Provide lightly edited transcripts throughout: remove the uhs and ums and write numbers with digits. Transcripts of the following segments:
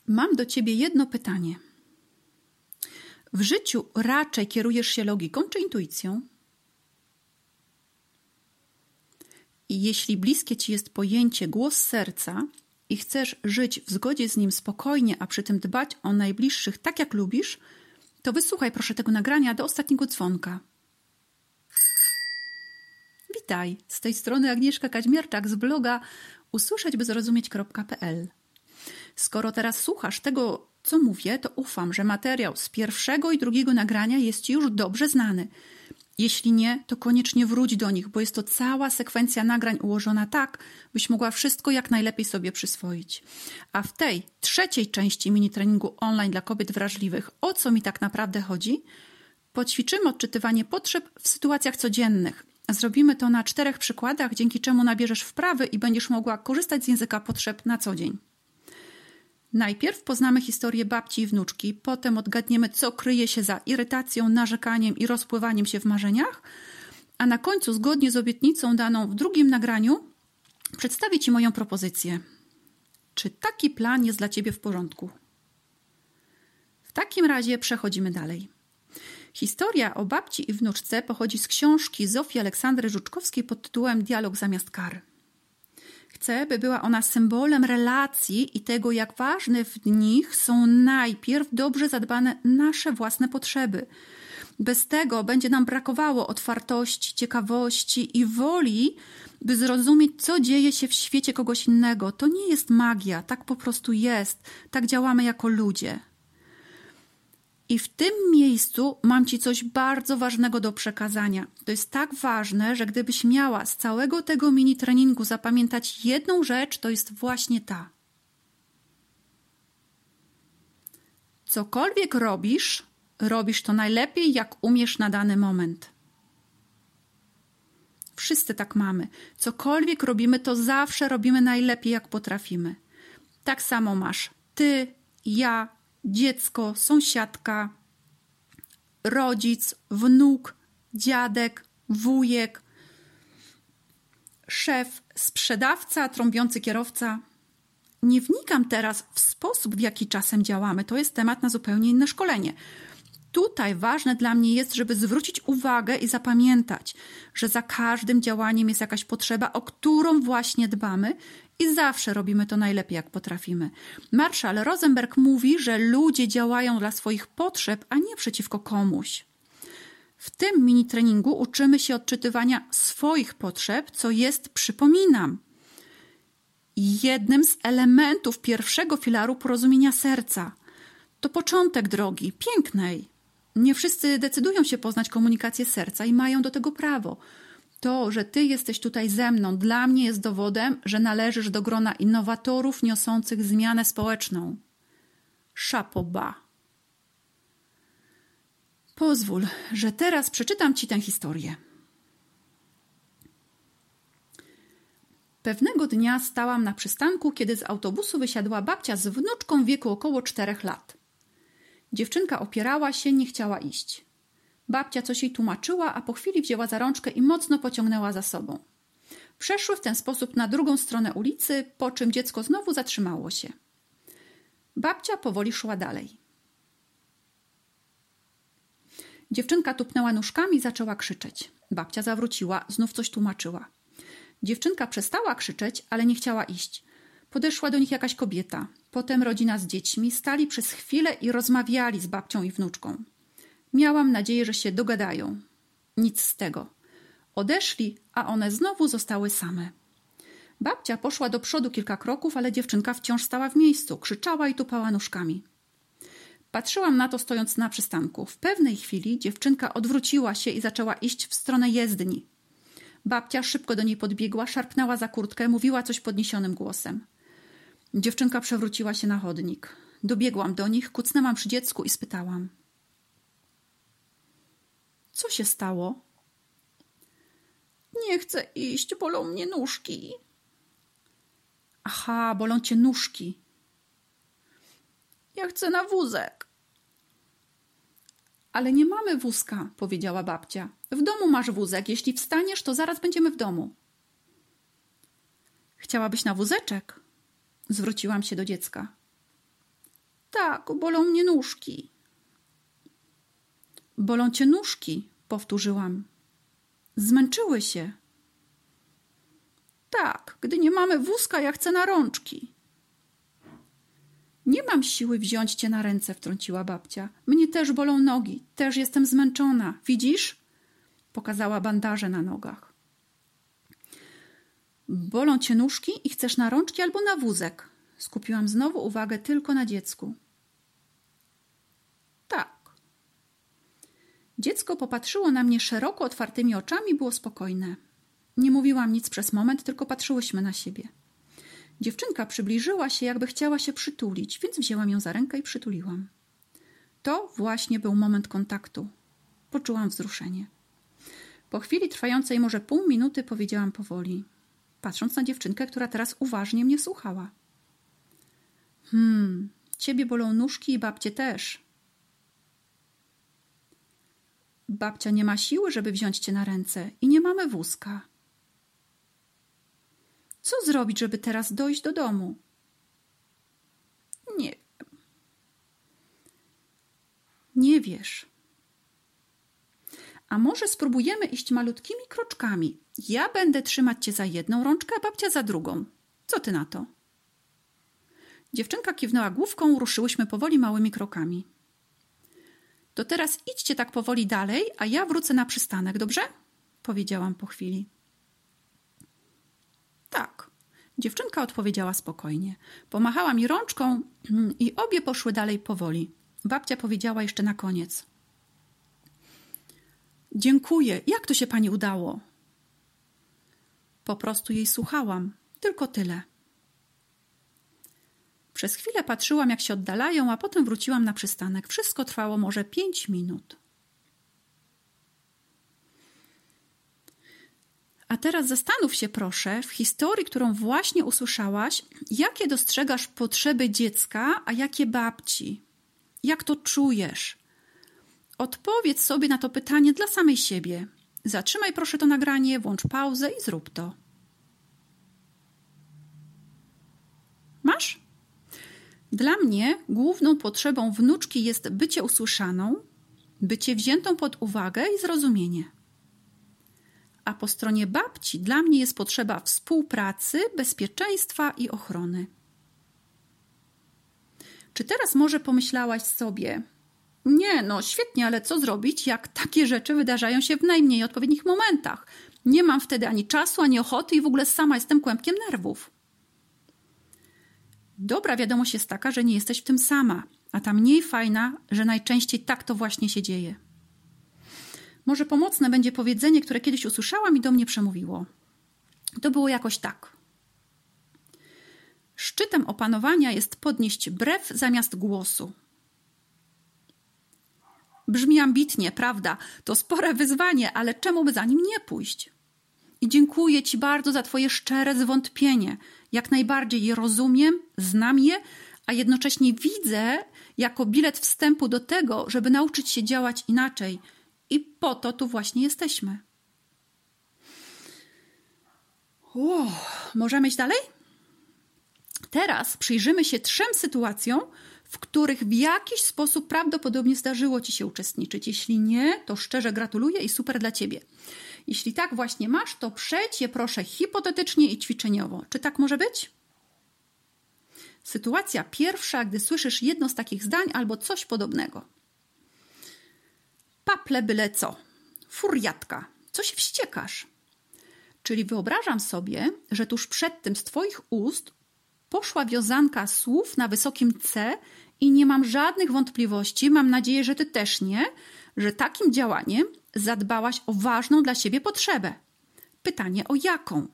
Mam do ciebie jedno pytanie. W życiu raczej kierujesz się logiką czy intuicją? I jeśli bliskie ci jest pojęcie głos serca i chcesz żyć w zgodzie z nim spokojnie, a przy tym dbać o najbliższych tak jak lubisz, to wysłuchaj proszę tego nagrania do ostatniego dzwonka. Witaj, z tej strony Agnieszka Kaźmierczak z bloga usłyszeć-by-zrozumieć.pl. Skoro teraz słuchasz tego, co mówię, to ufam, że materiał z pierwszego i drugiego nagrania jest ci już dobrze znany. Jeśli nie, to koniecznie wróć do nich, bo jest to cała sekwencja nagrań ułożona tak, byś mogła wszystko jak najlepiej sobie przyswoić. A w tej trzeciej części mini-treningu online dla kobiet wrażliwych, o co mi tak naprawdę chodzi, poćwiczymy odczytywanie potrzeb w sytuacjach codziennych. Zrobimy to na 4 przykładach, dzięki czemu nabierzesz wprawy i będziesz mogła korzystać z języka potrzeb na co dzień. Najpierw poznamy historię babci i wnuczki, potem odgadniemy, co kryje się za irytacją, narzekaniem i rozpływaniem się w marzeniach, a na końcu, zgodnie z obietnicą daną w drugim nagraniu, przedstawię ci moją propozycję. Czy taki plan jest dla ciebie w porządku? W takim razie przechodzimy dalej. Historia o babci i wnuczce pochodzi z książki Zofii Aleksandry Żuczkowskiej pod tytułem Dialog zamiast kary. Chcę, by była ona symbolem relacji i tego, jak ważne w nich są najpierw dobrze zadbane nasze własne potrzeby. Bez tego będzie nam brakowało otwartości, ciekawości i woli, by zrozumieć, co dzieje się w świecie kogoś innego. To nie jest magia, tak po prostu jest. Tak działamy jako ludzie. I w tym miejscu mam ci coś bardzo ważnego do przekazania. To jest tak ważne, że gdybyś miała z całego tego mini treningu zapamiętać jedną rzecz, to jest właśnie ta. Cokolwiek robisz, robisz to najlepiej, jak umiesz na dany moment. Wszyscy tak mamy. Cokolwiek robimy, to zawsze robimy najlepiej, jak potrafimy. Tak samo masz ty, ja, dziecko, sąsiadka, rodzic, wnuk, dziadek, wujek, szef, sprzedawca, trąbiący kierowca. Nie wnikam teraz w sposób, w jaki czasem działamy. To jest temat na zupełnie inne szkolenie. Tutaj ważne dla mnie jest, żeby zwrócić uwagę i zapamiętać, że za każdym działaniem jest jakaś potrzeba, o którą właśnie dbamy i zawsze robimy to najlepiej, jak potrafimy. Marshall Rosenberg mówi, że ludzie działają dla swoich potrzeb, a nie przeciwko komuś. W tym mini treningu uczymy się odczytywania swoich potrzeb, co jest, przypominam, jednym z elementów pierwszego filaru porozumienia serca. To początek drogi, pięknej. Nie wszyscy decydują się poznać komunikację serca i mają do tego prawo. To, że ty jesteś tutaj ze mną, dla mnie jest dowodem, że należysz do grona innowatorów niosących zmianę społeczną. Chapeau bas. Pozwól, że teraz przeczytam ci tę historię. Pewnego dnia stałam na przystanku, kiedy z autobusu wysiadła babcia z wnuczką w wieku około 4 lat. Dziewczynka opierała się, nie chciała iść. Babcia coś jej tłumaczyła, a po chwili wzięła za rączkę i mocno pociągnęła za sobą. Przeszły w ten sposób na drugą stronę ulicy, po czym dziecko znowu zatrzymało się. Babcia powoli szła dalej. Dziewczynka tupnęła nóżkami i zaczęła krzyczeć. Babcia zawróciła, znów coś tłumaczyła. Dziewczynka przestała krzyczeć, ale nie chciała iść. Podeszła do nich jakaś kobieta, potem rodzina z dziećmi, stali przez chwilę i rozmawiali z babcią i wnuczką. Miałam nadzieję, że się dogadają. Nic z tego. Odeszli, a one znowu zostały same. Babcia poszła do przodu kilka kroków, ale dziewczynka wciąż stała w miejscu, krzyczała i tupała nóżkami. Patrzyłam na to, stojąc na przystanku. W pewnej chwili dziewczynka odwróciła się i zaczęła iść w stronę jezdni. Babcia szybko do niej podbiegła, szarpnęła za kurtkę, mówiła coś podniesionym głosem. Dziewczynka przewróciła się na chodnik. Dobiegłam do nich, kucnęłam przy dziecku i spytałam. Co się stało? Nie chcę iść, bolą mnie nóżki. Aha, bolą cię nóżki. Ja chcę na wózek. Ale nie mamy wózka, powiedziała babcia. W domu masz wózek. Jeśli wstaniesz, to zaraz będziemy w domu. Chciałabyś na wózeczek? Zwróciłam się do dziecka. Tak, bolą mnie nóżki. Bolą cię nóżki, powtórzyłam. Zmęczyły się. Tak, gdy nie mamy wózka, ja chcę na rączki. Nie mam siły wziąć cię na ręce, wtrąciła babcia. Mnie też bolą nogi, też jestem zmęczona. Widzisz? Pokazała bandaże na nogach. Bolą cię nóżki i chcesz na rączki albo na wózek? Skupiłam znowu uwagę tylko na dziecku. Tak. Dziecko popatrzyło na mnie szeroko otwartymi oczami i było spokojne. Nie mówiłam nic przez moment, tylko patrzyłyśmy na siebie. Dziewczynka przybliżyła się, jakby chciała się przytulić, więc wzięłam ją za rękę i przytuliłam. To właśnie był moment kontaktu. Poczułam wzruszenie. Po chwili trwającej może pół minuty powiedziałam powoli, patrząc na dziewczynkę, która teraz uważnie mnie słuchała. Ciebie bolą nóżki i babcie też. Babcia nie ma siły, żeby wziąć cię na ręce i nie mamy wózka. Co zrobić, żeby teraz dojść do domu? Nie wiem. Nie wiesz. A może spróbujemy iść malutkimi kroczkami? Ja będę trzymać cię za jedną rączkę, a babcia za drugą. Co ty na to? Dziewczynka kiwnęła główką, ruszyłyśmy powoli małymi krokami. To teraz idźcie tak powoli dalej, a ja wrócę na przystanek, dobrze? Powiedziałam po chwili. Tak. Dziewczynka odpowiedziała spokojnie. Pomachała mi rączką i obie poszły dalej powoli. Babcia powiedziała jeszcze na koniec. Dziękuję. Jak to się pani udało? Po prostu jej słuchałam. Tylko tyle. Przez chwilę patrzyłam, jak się oddalają, a potem wróciłam na przystanek. Wszystko trwało może 5 minut. A teraz zastanów się, proszę, w historii, którą właśnie usłyszałaś, jakie dostrzegasz potrzeby dziecka, a jakie babci? Jak to czujesz? Odpowiedz sobie na to pytanie dla samej siebie. Zatrzymaj proszę to nagranie, włącz pauzę i zrób to. Masz? Dla mnie główną potrzebą wnuczki jest bycie usłyszaną, bycie wziętą pod uwagę i zrozumienie. A po stronie babci dla mnie jest potrzeba współpracy, bezpieczeństwa i ochrony. Czy teraz może pomyślałaś sobie, nie, no świetnie, ale co zrobić, jak takie rzeczy wydarzają się w najmniej odpowiednich momentach? Nie mam wtedy ani czasu, ani ochoty i w ogóle sama jestem kłębkiem nerwów. Dobra wiadomość jest taka, że nie jesteś w tym sama, a ta mniej fajna, że najczęściej tak to właśnie się dzieje. Może pomocne będzie powiedzenie, które kiedyś usłyszałam i do mnie przemówiło. To było jakoś tak. Szczytem opanowania jest podnieść brew zamiast głosu. Brzmi ambitnie, prawda? To spore wyzwanie, ale czemu by za nim nie pójść? I dziękuję Ci bardzo za Twoje szczere zwątpienie. Jak najbardziej je rozumiem, znam je, a jednocześnie widzę jako bilet wstępu do tego, żeby nauczyć się działać inaczej. I po to tu właśnie jesteśmy. Możemy iść dalej? Teraz przyjrzymy się 3 sytuacjom, w których w jakiś sposób prawdopodobnie zdarzyło Ci się uczestniczyć. Jeśli nie, to szczerze gratuluję i super dla Ciebie. Jeśli tak właśnie masz, to przejdź je proszę hipotetycznie i ćwiczeniowo. Czy tak może być? Sytuacja pierwsza, gdy słyszysz jedno z takich zdań albo coś podobnego. Paple byle co. Furiatka. Co się wściekasz? Czyli wyobrażam sobie, że tuż przed tym z Twoich ust poszła wiązanka słów na wysokim C i nie mam żadnych wątpliwości, mam nadzieję, że Ty też nie, że takim działaniem zadbałaś o ważną dla siebie potrzebę. Pytanie o jaką?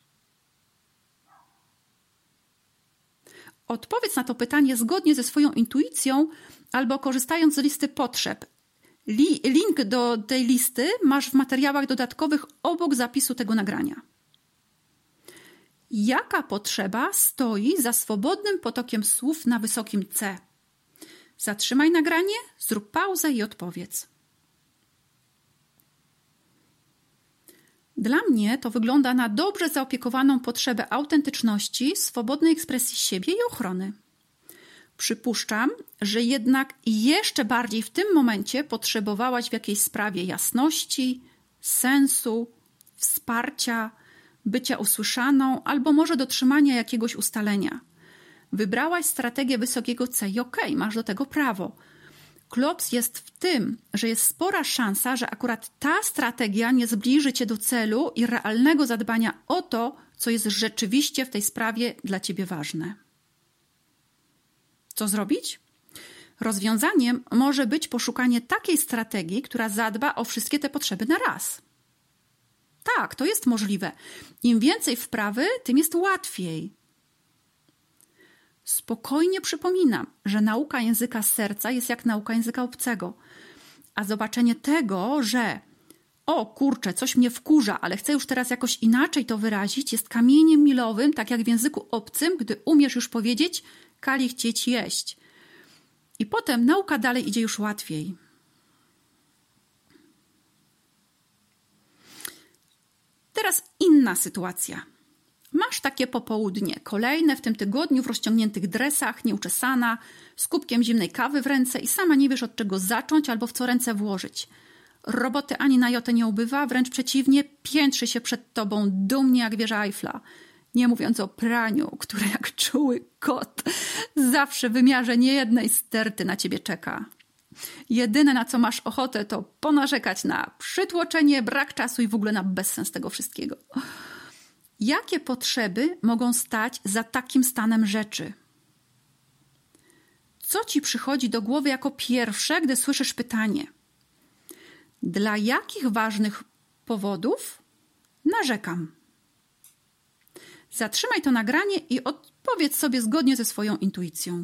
Odpowiedz na to pytanie zgodnie ze swoją intuicją albo korzystając z listy potrzeb. Link do tej listy masz w materiałach dodatkowych obok zapisu tego nagrania. Jaka potrzeba stoi za swobodnym potokiem słów na wysokim C? Zatrzymaj nagranie, zrób pauzę i odpowiedz. Dla mnie to wygląda na dobrze zaopiekowaną potrzebę autentyczności, swobodnej ekspresji siebie i ochrony. Przypuszczam, że jednak jeszcze bardziej w tym momencie potrzebowałaś w jakiejś sprawie jasności, sensu, wsparcia, bycia usłyszaną albo może dotrzymania jakiegoś ustalenia. Wybrałaś strategię wysokiego C i okej, masz do tego prawo. Klops jest w tym, że jest spora szansa, że akurat ta strategia nie zbliży cię do celu i realnego zadbania o to, co jest rzeczywiście w tej sprawie dla ciebie ważne. Co zrobić? Rozwiązaniem może być poszukanie takiej strategii, która zadba o wszystkie te potrzeby na raz. Tak, to jest możliwe. Im więcej wprawy, tym jest łatwiej. Spokojnie przypominam, że nauka języka serca jest jak nauka języka obcego. A zobaczenie tego, że o kurczę, coś mnie wkurza, ale chcę już teraz jakoś inaczej to wyrazić, jest kamieniem milowym, tak jak w języku obcym, gdy umiesz już powiedzieć kali chcieć jeść. I potem nauka dalej idzie już łatwiej. Teraz inna sytuacja. Masz takie popołudnie, kolejne w tym tygodniu w rozciągniętych dresach, nieuczesana, z kubkiem zimnej kawy w ręce i sama nie wiesz od czego zacząć albo w co ręce włożyć. Roboty ani na jotę nie ubywa, wręcz przeciwnie, piętrzy się przed tobą dumnie jak wieża Eiffla. Nie mówiąc o praniu, które jak czuły kot zawsze w wymiarze niejednej sterty na ciebie czeka. Jedyne na co masz ochotę to ponarzekać na przytłoczenie, brak czasu i w ogóle na bezsens tego wszystkiego. Jakie potrzeby mogą stać za takim stanem rzeczy? Co ci przychodzi do głowy jako pierwsze, gdy słyszysz pytanie? Dla jakich ważnych powodów narzekam? Zatrzymaj to nagranie i odpowiedz sobie zgodnie ze swoją intuicją.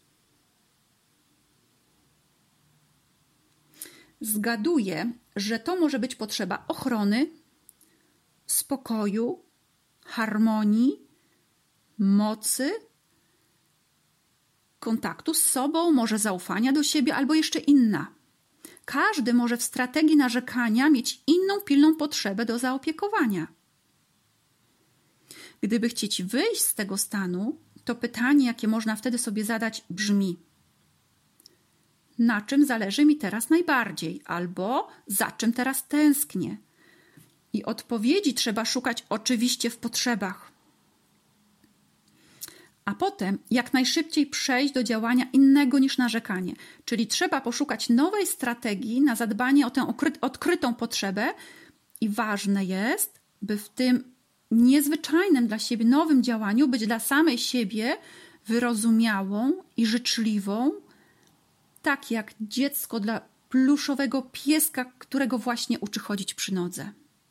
Zgaduję, że to może być potrzeba ochrony, spokoju, harmonii, mocy, kontaktu z sobą, może zaufania do siebie albo jeszcze inna. Każdy może w strategii narzekania mieć inną pilną potrzebę do zaopiekowania. Gdyby chcieć wyjść z tego stanu, to pytanie, jakie można wtedy sobie zadać, brzmi: na czym zależy mi teraz najbardziej? Albo za czym teraz tęsknię? I odpowiedzi trzeba szukać oczywiście w potrzebach. A potem jak najszybciej przejść do działania innego niż narzekanie. Czyli trzeba poszukać nowej strategii na zadbanie o tę odkrytą potrzebę i ważne jest, by w tym niezwyczajnym dla siebie nowym działaniu być dla samej siebie wyrozumiałą i życzliwą, tak jak dziecko dla pluszowego pieska, którego właśnie uczy chodzić przy nodze.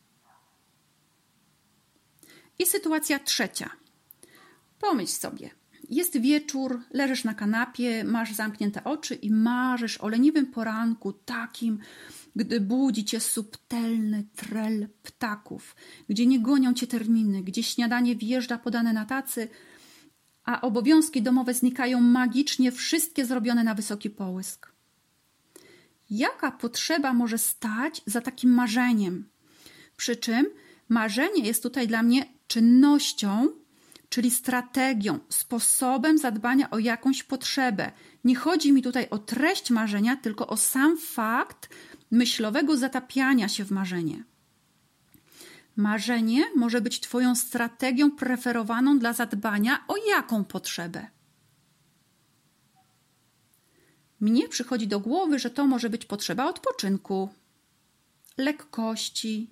I sytuacja trzecia. Pomyśl sobie, jest wieczór, leżysz na kanapie, masz zamknięte oczy i marzysz o leniwym poranku takim, gdy budzi cię subtelny trel ptaków, gdzie nie gonią cię terminy, gdzie śniadanie wjeżdża podane na tacy, a obowiązki domowe znikają magicznie, wszystkie zrobione na wysoki połysk. Jaka potrzeba może stać za takim marzeniem? Przy czym marzenie jest tutaj dla mnie czynnością, czyli strategią, sposobem zadbania o jakąś potrzebę. Nie chodzi mi tutaj o treść marzenia, tylko o sam fakt myślowego zatapiania się w marzenie. Marzenie może być twoją strategią preferowaną dla zadbania o jaką potrzebę? Mnie przychodzi do głowy, że to może być potrzeba odpoczynku, lekkości,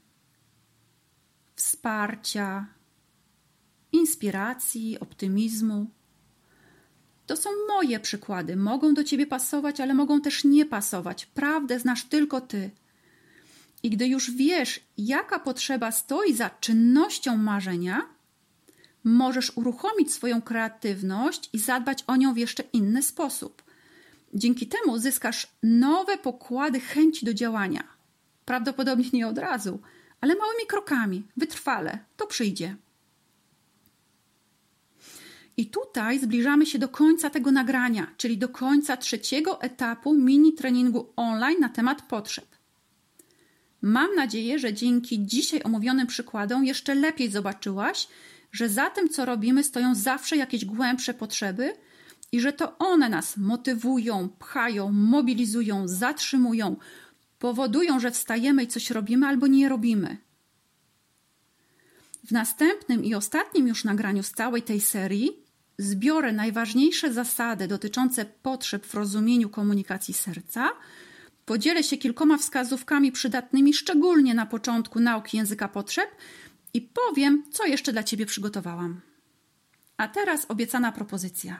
wsparcia, inspiracji, optymizmu. To są moje przykłady. Mogą do ciebie pasować, ale mogą też nie pasować. Prawdę znasz tylko ty. I gdy już wiesz, jaka potrzeba stoi za czynnością marzenia, możesz uruchomić swoją kreatywność i zadbać o nią w jeszcze inny sposób. Dzięki temu zyskasz nowe pokłady chęci do działania. Prawdopodobnie nie od razu, ale małymi krokami, wytrwale. To przyjdzie. I tutaj zbliżamy się do końca tego nagrania, czyli do końca trzeciego etapu mini treningu online na temat potrzeb. Mam nadzieję, że dzięki dzisiaj omówionym przykładom jeszcze lepiej zobaczyłaś, że za tym, co robimy, stoją zawsze jakieś głębsze potrzeby i że to one nas motywują, pchają, mobilizują, zatrzymują, powodują, że wstajemy i coś robimy albo nie robimy. W następnym i ostatnim już nagraniu z całej tej serii zbiorę najważniejsze zasady dotyczące potrzeb w rozumieniu komunikacji serca, podzielę się kilkoma wskazówkami przydatnymi szczególnie na początku nauki języka potrzeb i powiem, co jeszcze dla Ciebie przygotowałam. A teraz obiecana propozycja.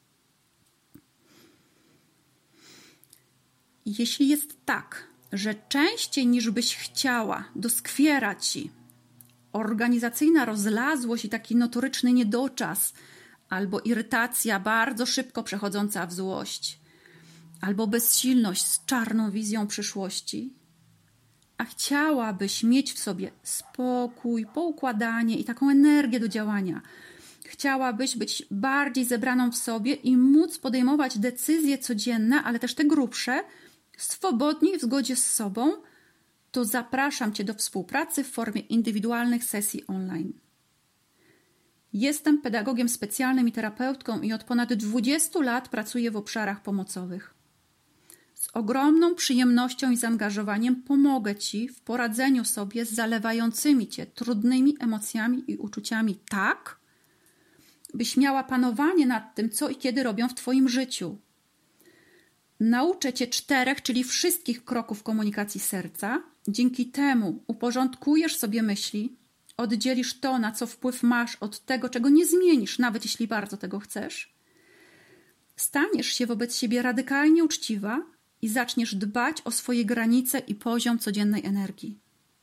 Jeśli jest tak, że częściej niż byś chciała doskwiera Ci organizacyjna rozlazłość i taki notoryczny niedoczas, albo irytacja bardzo szybko przechodząca w złość, albo bezsilność z czarną wizją przyszłości, a chciałabyś mieć w sobie spokój, poukładanie i taką energię do działania, chciałabyś być bardziej zebraną w sobie i móc podejmować decyzje codzienne, ale też te grubsze, swobodnie w zgodzie z sobą, to zapraszam Cię do współpracy w formie indywidualnych sesji online. Jestem pedagogiem specjalnym i terapeutką i od ponad 20 lat pracuję w obszarach pomocowych. Z ogromną przyjemnością i zaangażowaniem pomogę Ci w poradzeniu sobie z zalewającymi Cię trudnymi emocjami i uczuciami tak, byś miała panowanie nad tym, co i kiedy robią w Twoim życiu. Nauczę Cię 4, czyli wszystkich kroków komunikacji serca. Dzięki temu uporządkujesz sobie myśli, oddzielisz to, na co wpływ masz, od tego, czego nie zmienisz, nawet jeśli bardzo tego chcesz. Staniesz się wobec siebie radykalnie uczciwa i zaczniesz dbać o swoje granice i poziom codziennej energii.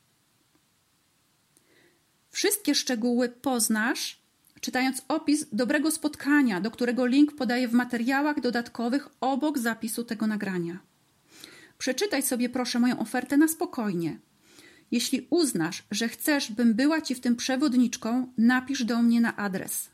Wszystkie szczegóły poznasz, czytając opis dobrego spotkania, do którego link podaję w materiałach dodatkowych obok zapisu tego nagrania. Przeczytaj sobie proszę moją ofertę na spokojnie. Jeśli uznasz, że chcesz, bym była Ci w tym przewodniczką, napisz do mnie na adres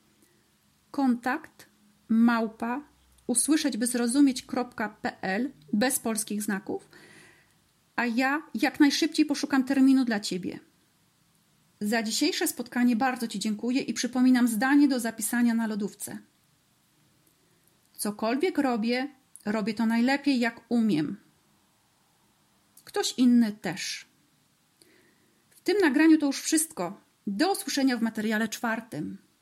kontakt@usłyszeć-by-zrozumieć.pl bez polskich znaków, a ja jak najszybciej poszukam terminu dla Ciebie. Za dzisiejsze spotkanie bardzo Ci dziękuję i przypominam zdanie do zapisania na lodówce. Cokolwiek robię, robię to najlepiej jak umiem. Ktoś inny też. W tym nagraniu to już wszystko. Do usłyszenia w materiale 4.